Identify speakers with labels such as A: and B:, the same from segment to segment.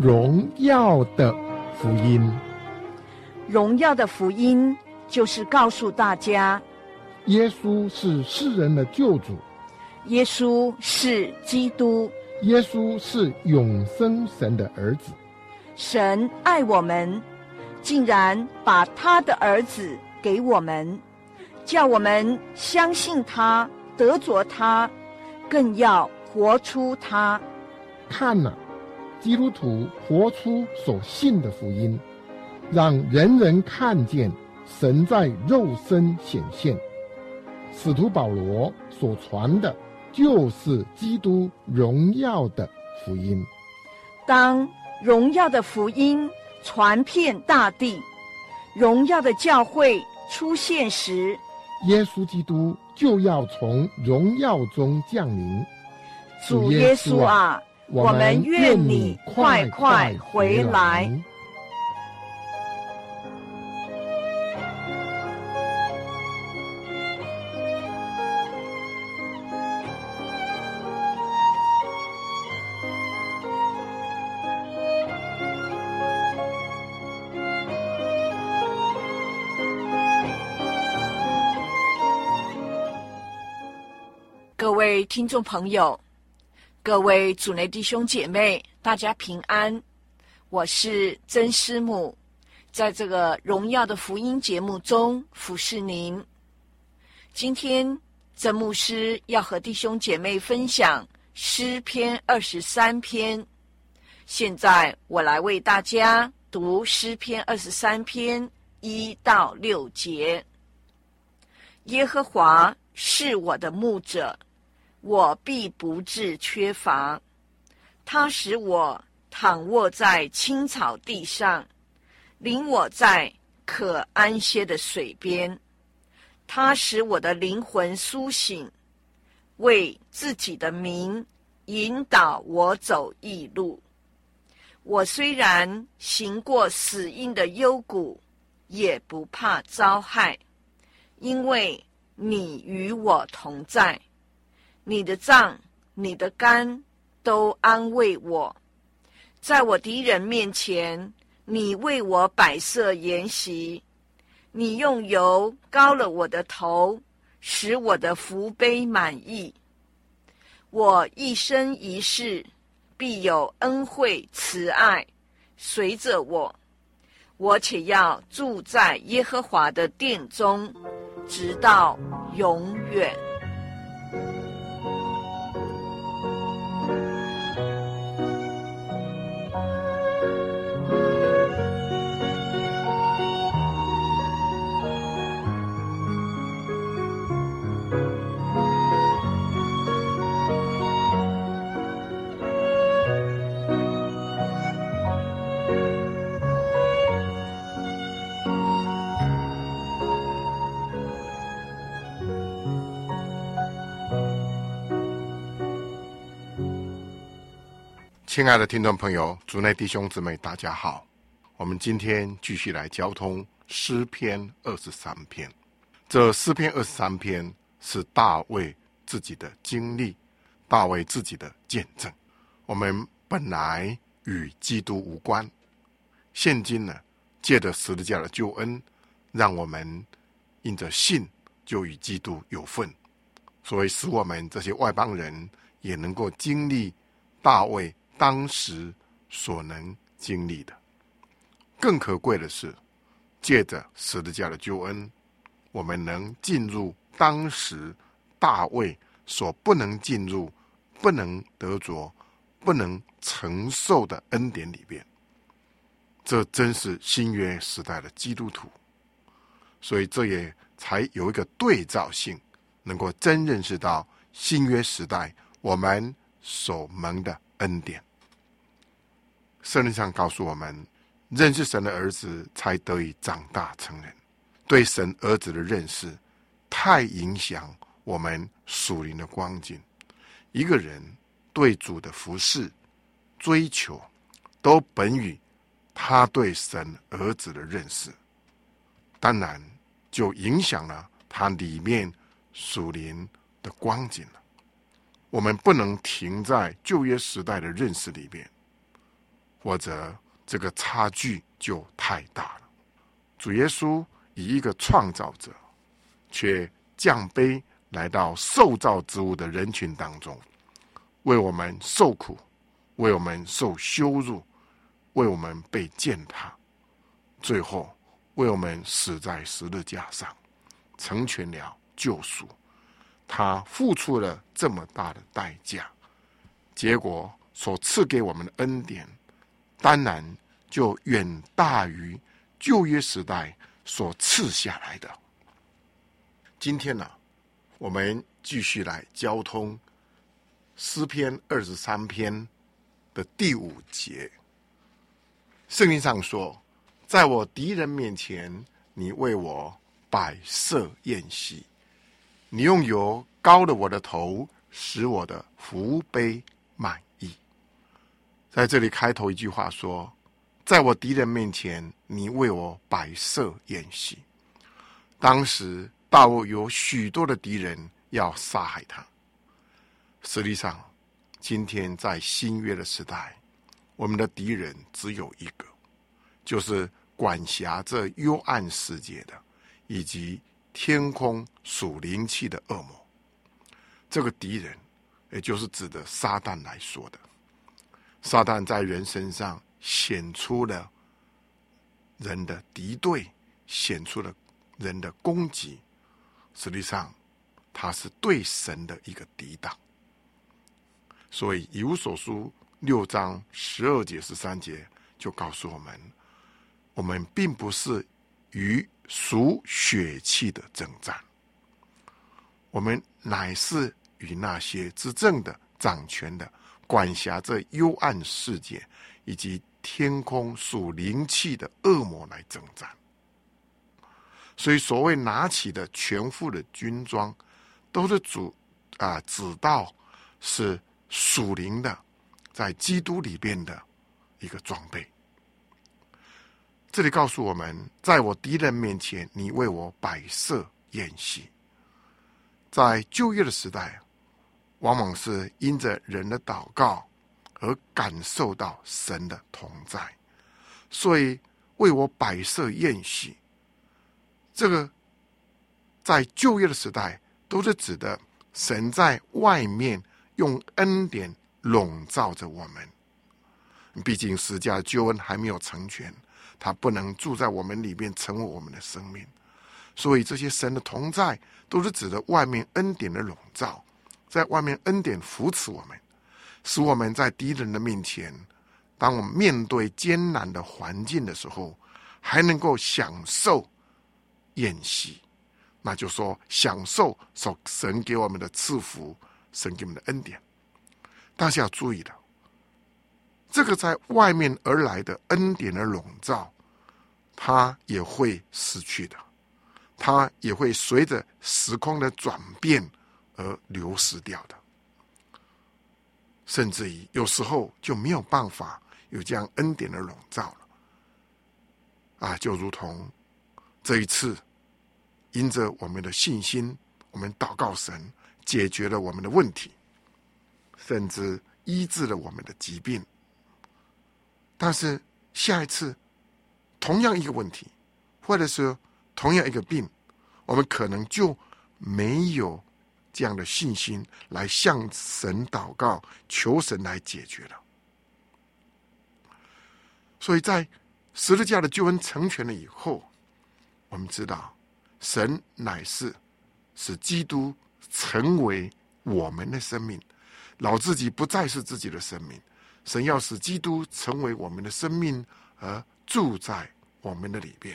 A: 荣耀的福音。
B: 荣耀的福音就是告诉大家，
A: 耶稣是世人的救主，
B: 耶稣是基督，
A: 耶稣是永生神的儿子。
B: 神爱我们，竟然把他的儿子给我们，叫我们相信他，得着他，更要活出他。
A: 看了，基督徒活出所信的福音，让人人看见神在肉身显现。使徒保罗所传的就是基督荣耀的福音。
B: 当荣耀的福音传遍大地，荣耀的教会出现时，
A: 耶稣基督就要从荣耀中降临。
B: 主耶稣啊，我们愿你快快回来。各位听众朋友，各位主内弟兄姐妹，大家平安，我是曾师母，在这个荣耀的福音节目中服侍您。今天曾牧师要和弟兄姐妹分享诗篇23篇，现在我来为大家读诗篇23篇1到6节。耶和华是我的牧者，我必不致缺乏。他使我躺卧在青草地上，领我在可安歇的水边。他使我的灵魂苏醒，为自己的名引导我走义路。我虽然行过死荫的幽谷，也不怕遭害，因为你与我同在。你的杖，你的竿都安慰我。在我敌人面前，你为我摆设筵席。你用油膏了我的头，使我的福杯满溢。我一生一世必有恩惠慈爱随着我，我且要住在耶和华的殿中，直到永远。
C: 亲爱的听众朋友，主内弟兄姊妹，大家好。我们今天继续来交通诗篇23篇。这诗篇23篇是大卫自己的经历，大卫自己的见证。我们本来与基督无关，现今呢，借着十字架的救恩，让我们因着信就与基督有份，所以使我们这些外邦人也能够经历大卫当时所能经历的。更可贵的是，借着十字架的救恩，我们能进入当时大卫所不能进入、不能得着、不能承受的恩典里边。这真是新约时代的基督徒，所以这也才有一个对照性，能够真认识到新约时代我们所蒙的恩典。圣经上告诉我们，认识神的儿子才得以长大成人。对神儿子的认识太影响我们属灵的光景。一个人对主的服事追求，都本于他对神儿子的认识，当然就影响了他里面属灵的光景了。我们不能停在旧约时代的认识里边， 或者这个差距就太大了。主耶稣以一个创造者，却降卑来到受造之物的人群当中，为我们受苦，为我们受羞辱，为我们被践踏，最后为我们死在十字架上，成全了救赎。他付出了这么大的代价，结果所赐给我们的恩典，当然就远大于旧约时代所赐下来的。今天呢，我们继续来交通诗篇23篇的第5节。圣经上说，在我敌人面前，你为我摆设宴席，你用油膏了我的头，使我的福杯满溢。在这里开头一句话说，在我敌人面前，你为我摆设宴席。当时大卫有许多的敌人要杀害他。实际上，今天在新约的时代，我们的敌人只有一个，就是管辖这幽暗世界的，以及天空属灵气的恶魔。这个敌人，也就是指的撒旦来说的。撒旦在人身上显出了人的敌对，显出了人的攻击。实际上，他是对神的一个抵挡。所以以弗所书6章12节13节就告诉我们并不是与属血气的征战，我们乃是与那些执政的、掌权的、管辖这幽暗世界以及天空属灵气的恶魔来征战。所以所谓拿起的全副的军装，都是指到是属灵的，在基督里边的一个装备。这里告诉我们，在我敌人面前，你为我摆设宴席。在旧约的时代，往往是因着人的祷告而感受到神的同在，所以为我摆设宴席。这个在旧约的时代都是指的神在外面用恩典笼罩着我们。毕竟十架的救恩还没有成全，他不能住在我们里面成为我们的生命，所以这些神的同在都是指的外面恩典的笼罩，在外面恩典扶持我们，使我们在敌人的面前，当我们面对艰难的环境的时候，还能够享受宴席，那就说享受神给我们的赐福，神给我们的恩典。但是要注意的，这个在外面而来的恩典的笼罩，它也会失去的，它也会随着时空的转变而流失掉的，甚至于有时候就没有办法有这样恩典的笼罩了。就如同这一次，因着我们的信心，我们祷告神解决了我们的问题，甚至医治了我们的疾病。但是下一次同样一个问题，或者是同样一个病，我们可能就没有这样的信心来向神祷告，求神来解决了。所以在十字架的救恩成全了以后，我们知道神乃是使基督成为我们的生命，老自己不再是自己的生命，神要使基督成为我们的生命，而住在我们的里边。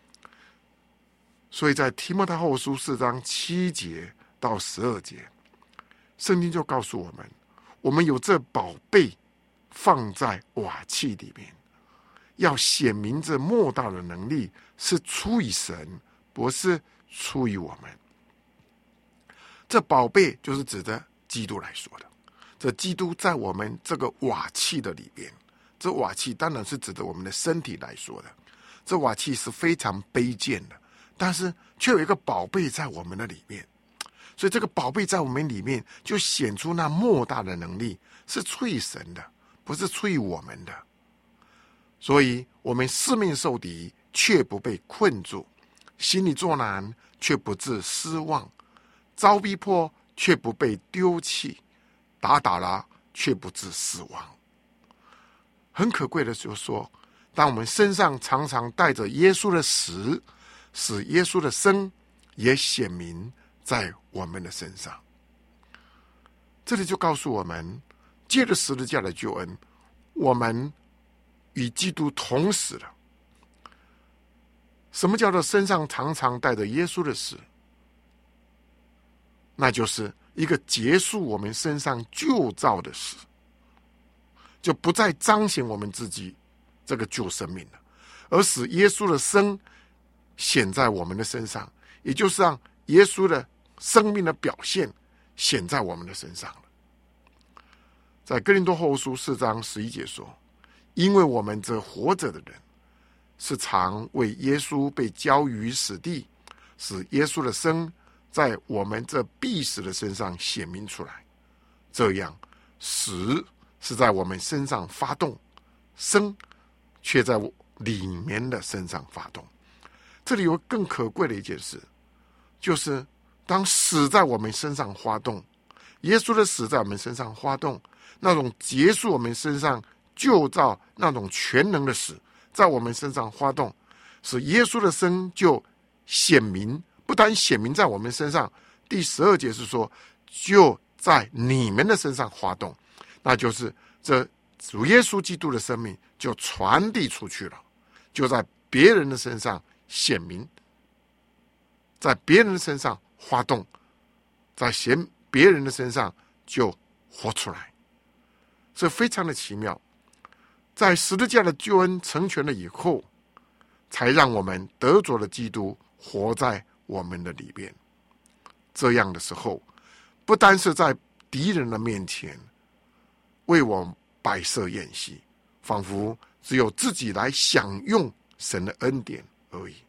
C: 所以在提摩太后书4章7节到12节，圣经就告诉我们有这宝贝放在瓦器里面，要显明这莫大的能力是出于神，不是出于我们。这宝贝就是指着基督来说的，这基督在我们这个瓦器的里边，这瓦器当然是指着我们的身体来说的，这瓦器是非常卑贱的，但是却有一个宝贝在我们的里面，所以这个宝贝在我们里面就显出那莫大的能力是出于神的，不是出于我们的。 所以我们四面受敌，却不被困住；心里作难，却不致失望；遭逼迫，却不被丢弃；打了，却不致死亡。很可贵的就是说，当我们身上常常带着耶稣的死，使耶稣的生也显明在我们的身上。这里就告诉我们，借着十字架的救恩，我们与基督同死了。什么叫做身上常常带着耶稣的死？那就是一个结束我们身上旧造的死，就不再彰显我们自己这个旧生命了，而使耶稣的生显在我们的身上，也就是让耶稣的生命的表现显在我们的身上了。在哥林多后书4章11节说，因为我们这活着的人是常为耶稣被交于死地，使耶稣的生在我们这必死的身上显明出来，这样死是在我们身上发动，生却在里面的身上发动。这里有更可贵的一件事，就是当死在我们身上发动，耶稣的死在我们身上发动，那种结束我们身上旧造那种全能的死在我们身上发动，使耶稣的生就显明，不单显明在我们身上，第12节是说就在你们的身上发动，那就是这主耶稣基督的生命就传递出去了，就在别人的身上显明，在别人的身上发动，在别人的身上就活出来。这非常的奇妙，在十字架的救恩成全了以后，才让我们得着了基督活在我们的里边。这样的时候，不单是在敌人的面前为我摆设宴席，仿佛只有自己来享用神的恩典而已。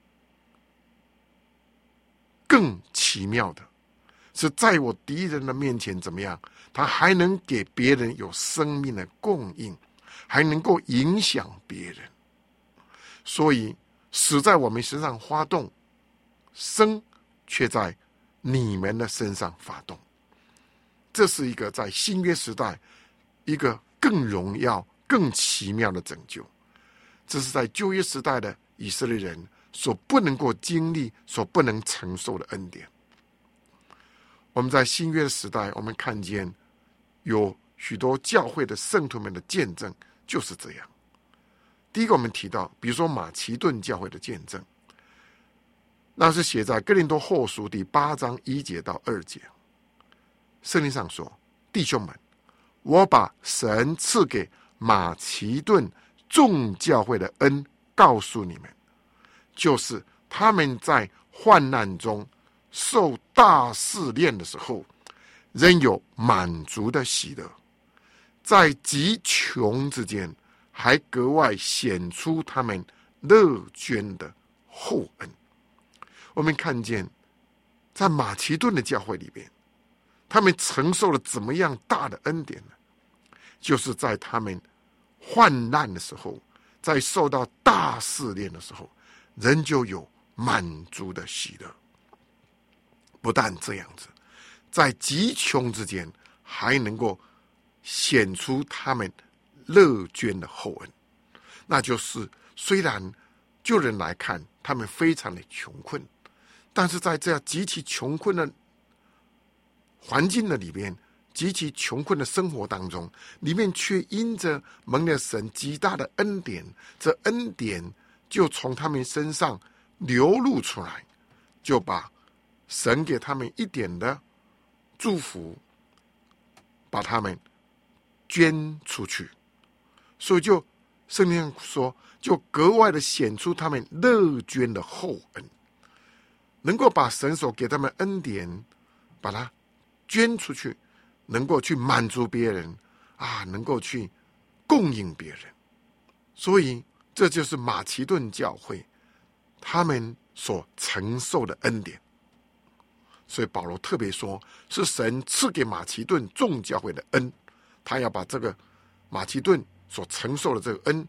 C: 更奇妙的是，在我敌人的面前怎么样，他还能给别人有生命的供应，还能够影响别人。所以死在我们身上发动，生却在你们的身上发动。这是一个在新约时代一个更荣耀更奇妙的拯救，这是在旧约时代的以色列人所不能够经历、所不能承受的恩典。我们在新约的时代，我们看见有许多教会的圣徒们的见证就是这样。第一个我们提到，比如说马其顿教会的见证，那是写在哥林多后书第8章1节到2节。圣经上说，弟兄们，我把神赐给马其顿众教会的恩告诉你们，就是他们在患难中受大试炼的时候，仍有满足的喜乐，在极穷之间还格外显出他们乐捐的厚恩。我们看见在马其顿的教会里边，他们承受了怎么样大的恩典呢？就是在他们患难的时候，在受到大试炼的时候，仍旧有满足的喜乐。不但这样子，在极穷之间还能够显出他们乐捐的厚恩。那就是虽然就人来看他们非常的穷困，但是在这样极其穷困的环境的里边，极其穷困的生活当中，里面却因着蒙了神极大的恩典，这恩典就从他们身上流露出来，就把神给他们一点的祝福，把他们捐出去。所以就圣经上说，就格外的显出他们乐捐的厚恩，能够把神所给他们恩典把它捐出去，能够去满足别人啊，能够去供应别人。所以这就是马其顿教会他们所承受的恩典。所以保罗特别说，是神赐给马其顿众教会的恩，他要把这个马其顿所承受的这个恩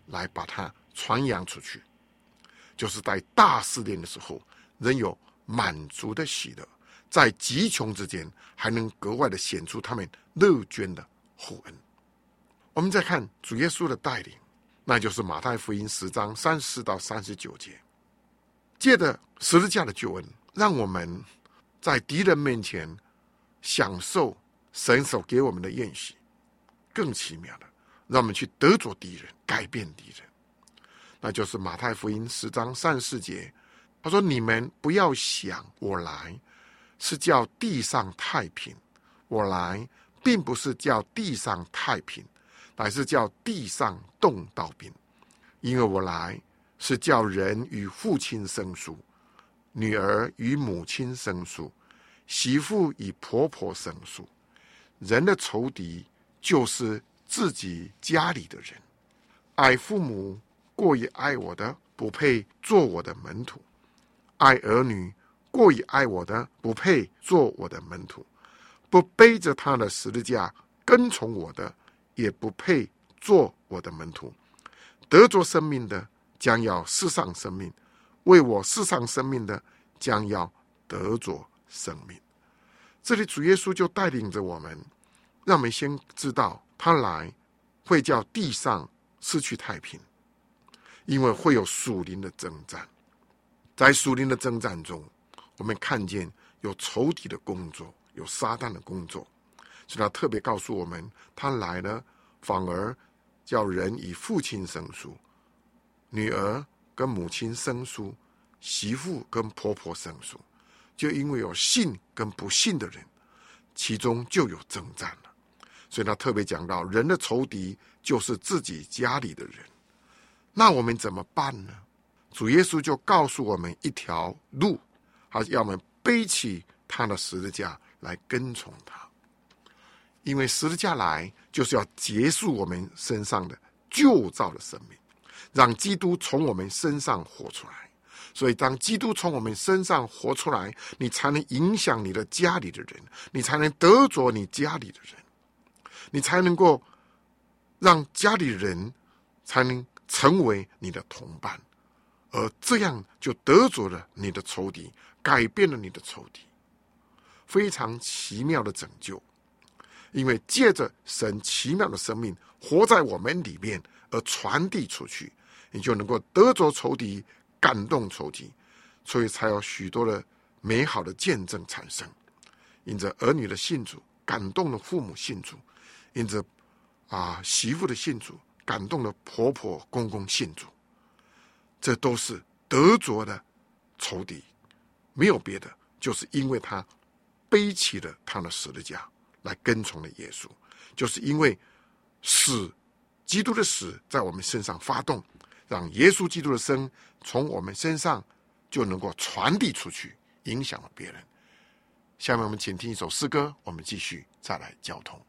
C: 来把它传扬出去。就是在大试炼的时候，人有满足的喜乐，在极穷之间还能格外的显出他们乐捐的厚恩。我们再看主耶稣的带领，那就是马太福音10章34到39节，借着十字架的救恩，让我们在敌人面前享受神所给我们的宴席。更奇妙的，让我们去得着敌人，改变敌人。那就是马太福音10章34节，他说：你们不要想我来是叫地上太平，我来并不是叫地上太平，乃是叫地上动刀兵。因为我来是叫人与父亲生疏，女儿与母亲生疏，媳妇与婆婆生疏。人的仇敌就是自己家里的人。爱父母过于爱我的，不配做我的门徒；爱儿女过于爱我的，不配做我的门徒；不背着他的十字架跟从我的，也不配做我的门徒。得着生命的，将要世上生命；为我世上生命的，将要得着生命。这里主耶稣就带领着我们，让我们先知道他来会叫地上失去太平，因为会有属灵的征战。在属灵的征战中，我们看见有仇敌的工作，有撒旦的工作，所以他特别告诉我们，他来了反而叫人以父亲生疏，女儿跟母亲生疏，媳妇跟婆婆生疏。就因为有信跟不信的人，其中就有征战了。所以他特别讲到，人的仇敌就是自己家里的人。那我们怎么办呢？主耶稣就告诉我们一条路，他要我们背起他的十字架来跟从他。因为十字架来就是要结束我们身上的旧造的生命，让基督从我们身上活出来。所以当基督从我们身上活出来，你才能影响你的家里的人，你才能得着你家里的人，你才能够让家里人才能成为你的同伴，而这样就得着了你的仇敌，改变了你的仇敌。非常奇妙的拯救，因为借着神奇妙的生命活在我们里面而传递出去，你就能够得着仇敌，感动仇敌，所以才有许多的美好的见证产生。因着儿女的信主，感动了父母信主；因着媳妇的信主，感动了婆婆公公信主。这都是得着的仇敌，没有别的，就是因为他背起了他的十字架来跟从了耶稣，就是因为死，基督的死在我们身上发动，让耶稣基督的生从我们身上就能够传递出去，影响了别人。下面我们请听一首诗歌，我们继续再来交通。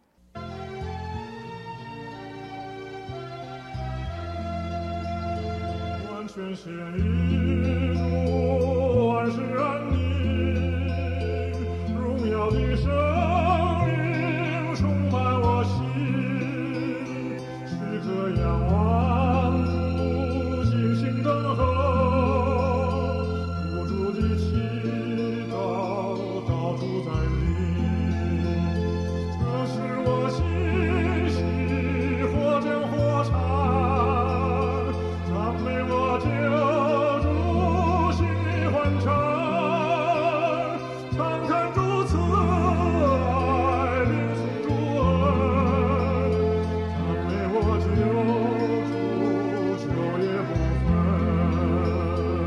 D: 完全献于主，万事安宁，荣耀的生命充满我心，时刻仰望主，静心等候，无主的祈祷到处在临，这是我心喜火将火柴，赞美我救主心里欢畅，常看主慈爱，领受主恩，赞美我救主昼夜不分。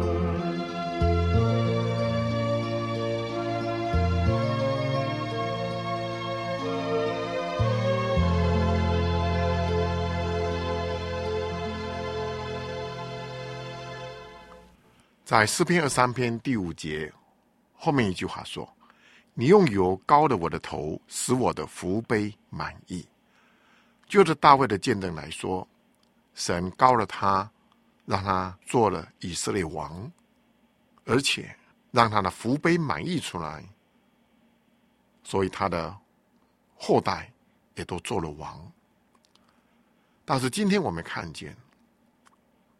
C: 在诗篇23篇第5节后面一句话说，你用油膏了我的头，使我的福杯满溢。就着大卫的见证来说，神膏了他，让他做了以色列王，而且让他的福杯满溢出来，所以他的后代也都做了王。但是今天我们看见，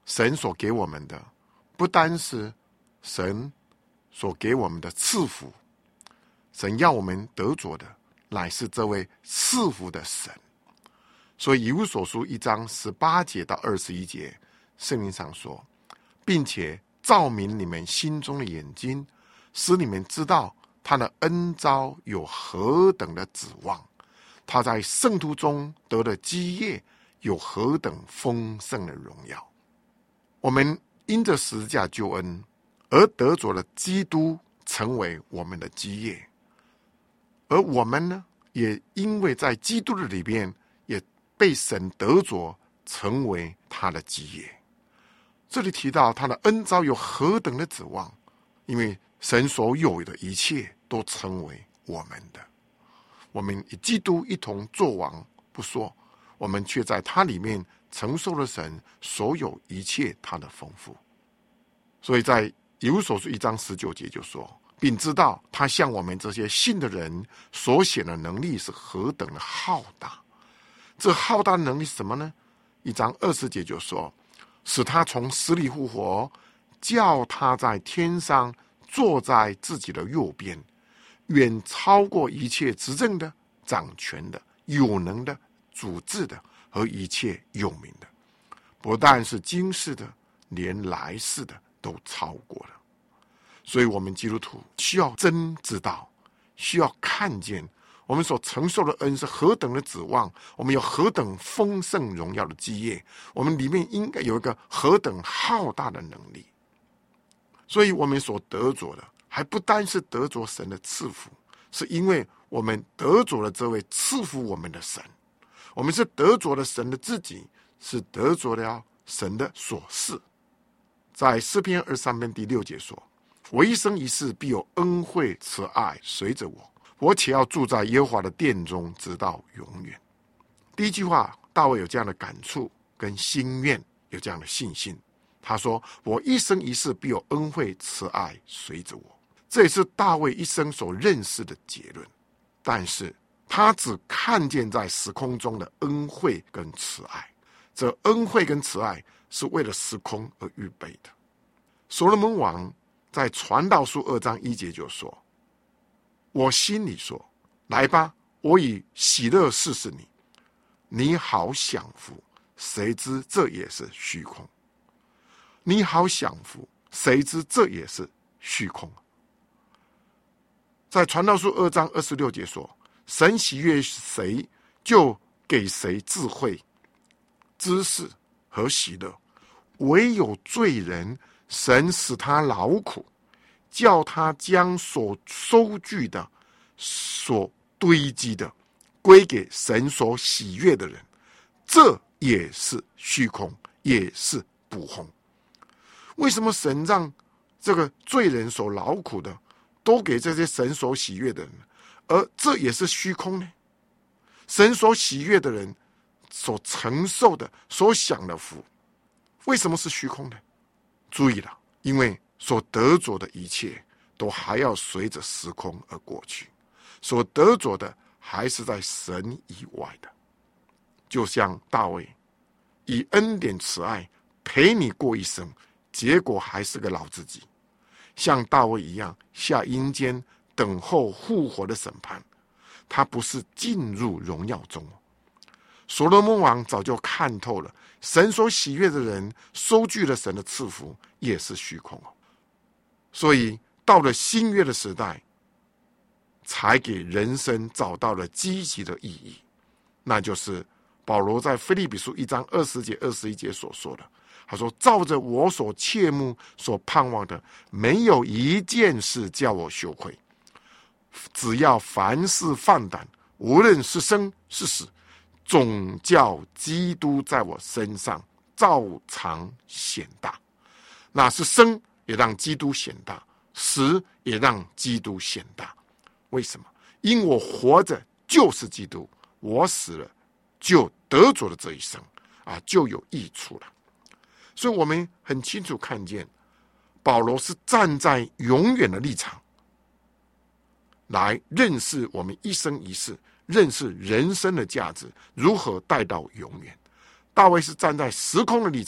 C: 神所给我们的不单是神所给我们的赐福，神要我们得着的乃是这位赐福的神。所以以弗所书1章18节到21节，圣经上说，并且照明你们心中的眼睛，使你们知道他的恩召有何等的指望，他在圣徒中得的基业有何等丰盛的荣耀。我们因着十字架救恩而得着了基督成为我们的基业，而我们呢，也因为在基督的里边也被神得着成为他的基业。这里提到他的恩召有何等的指望，因为神所有的一切都成为我们的。我们与基督一同作王不说，我们却在他里面承受了神所有一切他的丰富。所以在以弗所书1章19节就说，并知道他向我们这些信的人所显的能力是何等的浩大。这浩大的能力是什么呢？1章20节就说，使他从死里复活，叫他在天上坐在自己的右边，远超过一切执政的、掌权的、有能的、主治的和一切有名的，不但是今世的，连来世的都超过了。所以我们基督徒需要真知道，需要看见我们所承受的恩是何等的指望，我们有何等丰盛荣耀的基业，我们里面应该有一个何等浩大的能力。所以我们所得着的还不单是得着神的赐福，是因为我们得着了这位赐福我们的神，我们是得着了神的自己，是得着了神的所示。在诗篇23篇第6节说，我一生一世必有恩惠慈爱随着我，我且要住在耶和华的殿中，直到永远。第一句话，大卫有这样的感触跟心愿，有这样的信心。他说，我一生一世必有恩惠慈爱随着我。这也是大卫一生所认识的结论。但是他只看见在时空中的恩惠跟慈爱，这恩惠跟慈爱是为了时空而预备的。所罗门王在传道书2章1节就说，我心里说，来吧，我以喜乐试试你，你好享福，谁知这也是虚空。你好享福，谁知这也是虚空。在传道书2章26节说，神喜悦谁，就给谁智慧、知识和喜乐，唯有罪人，神使他劳苦，叫他将所收据的、所堆积的归给神所喜悦的人，这也是虚空，也是不空。为什么神让这个罪人所劳苦的都给这些神所喜悦的人，而这也是虚空呢？神所喜悦的人所承受的、所享的福，为什么是虚空呢？注意了，因为所得着的一切都还要随着时空而过去，所得着的还是在神以外的。就像大卫以恩典慈爱陪你过一生，结果还是个老自己，像大卫一样下阴间等候复活的审判，他不是进入荣耀中。所罗门王早就看透了，神所喜悦的人收据了神的赐福也是虚空。所以到了新约的时代，才给人生找到了积极的意义，那就是保罗在腓立比书1章20节21节所说的，他说，照着我所切慕所盼望的，没有一件事叫我羞愧，只要凡事放胆，无论是生是死，总叫基督在我身上照常显大。那是生也让基督显大，死也让基督显大。为什么？因我活着就是基督，我死了就得着了这一生就有益处了。所以我们很清楚看见，保罗是站在永远的立场来认识我们一生一世，认识人生的价值如何带到永远。大卫是站在时空的立场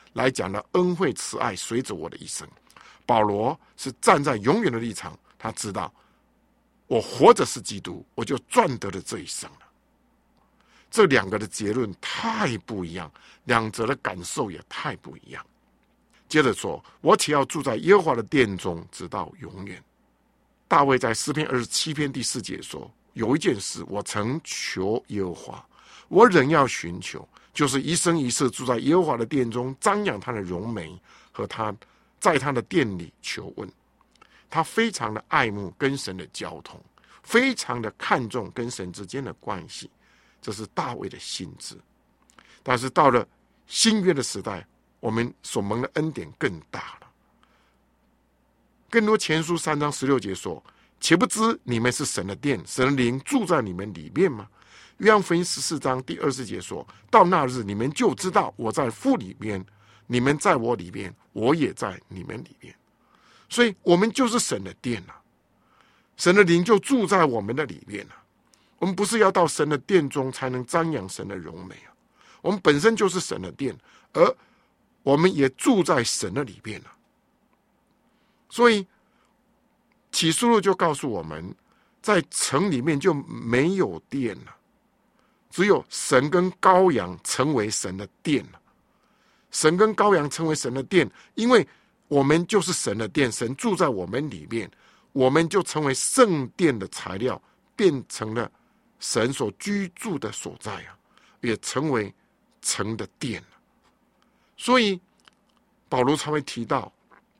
C: 来讲的恩惠慈爱随着我的一生。保罗是站在永远的立场，他知道我活着是基督，我就赚得了这一生了。这两个的结论太不一样，两者的感受也太不一样。接着说，我且要住在耶和华的殿中，直到永远。大卫在诗篇27篇第4节说，有一件事我曾求耶和华，我仍要寻求，就是一生一世住在耶和华的殿中，瞻仰他的荣美，和他在他的殿里求问。他非常的爱慕跟神的交通，非常的看重跟神之间的关系，这是大卫的心志。但是到了新约的时代，我们所蒙的恩典更大了。更多前书3章16节说，岂不知你们是神的殿，神的灵住在你们里面吗？约翰福音14章第20节说，到那日你们就知道我在父里面，你们在我里面，我也在你们里面。所以我们就是神的殿啊，神的灵就住在我们的里面啊。我们不是要到神的殿中才能瞻仰神的荣美啊，我们本身就是神的殿，而我们也住在神的里面啊。所以启示录就告诉我们，在城里面就没有殿了，只有神跟羔羊成为神的殿了。神跟羔羊成为神的殿，因为我们就是神的殿，神住在我们里面，我们就成为圣殿的材料，变成了神所居住的所在啊，也成为城的殿了。所以保罗才会提到，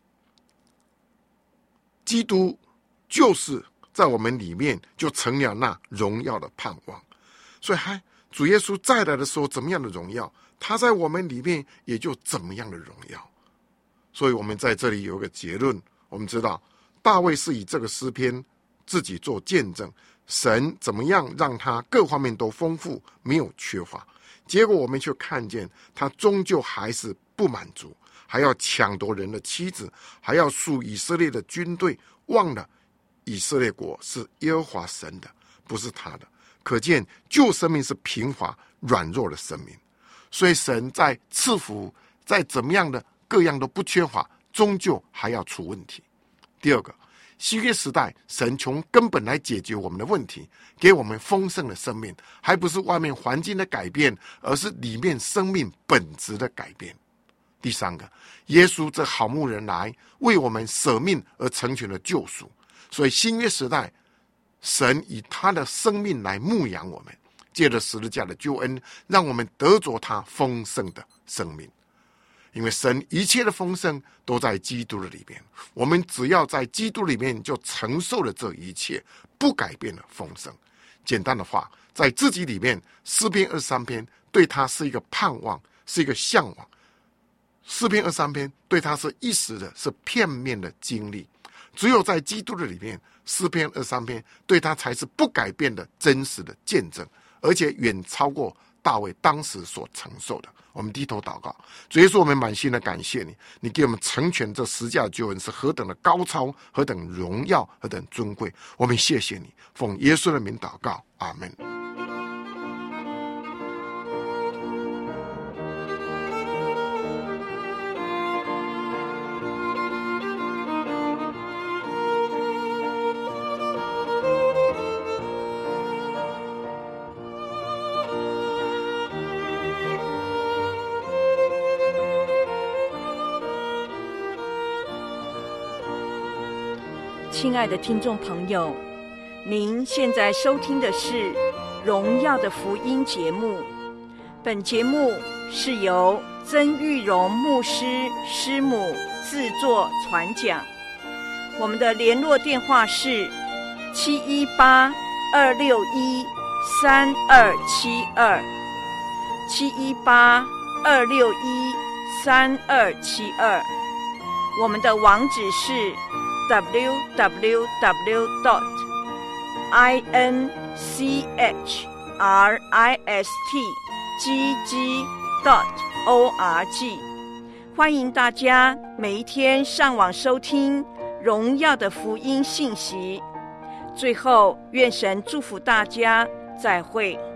C: 基督就是在我们里面就成了那荣耀的盼望。所以主耶稣再来的时候怎么样的荣耀，他在我们里面也就怎么样的荣耀。所以我们在这里有一个结论，我们知道大卫是以这个诗篇自己做见证，神怎么样让他各方面都丰富，没有缺乏。结果我们却看见他终究还是不满足，还要抢夺人的妻子，还要属以色列的军队，忘了以色列国是耶和华神的，不是他的。可见旧生命是贫乏软弱的生命，所以神在赐福，在怎么样的各样都不缺乏，终究还要出问题。第二个，新约时代神从根本来解决我们的问题，给我们丰盛的生命，还不是外面环境的改变，而是里面生命本质的改变。第三个，耶稣这好牧人来为我们舍命而成全了救赎，所以新约时代神以他的生命来牧养我们，借着十字架的救恩，让我们得着他丰盛的生命。因为神一切的丰盛都在基督的里面，我们只要在基督里面就承受了这一切不改变的丰盛。简单的话，在自己里面，诗篇23篇对他是一个盼望，是一个向往。诗篇23篇对他是一时的，是片面的经历。只有在基督的里面，诗篇23篇对他才是不改变的真实的见证，而且远超过大卫当时所承受的。我们低头祷告，主耶稣，我们满心的感谢你，你给我们成全这十架救恩是何等的高超，何等荣耀，何等尊贵。我们谢谢你，奉耶稣的名祷告，阿们。
B: 亲爱的听众朋友，您现在收听的是荣耀的福音节目。本节目是由曾玉荣牧师师母制作传讲。我们的联络电话是718-261-3272 718-261-3272。我们的网址是www.inchristgg.org。 欢迎大家每一天上网收听荣耀的福音信息。最后，愿神祝福大家，再会。